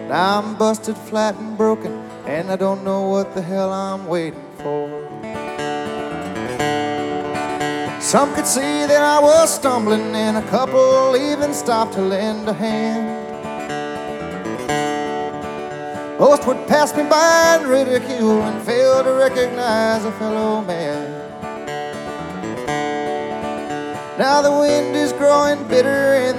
Now I'm busted, flat, and broken, and I don't know what the hell I'm waiting for. Some could see that I was stumbling, and a couple even stopped to lend a hand. Most would pass me by and ridicule and fail to recognize a fellow man. Now the wind is growing bitter and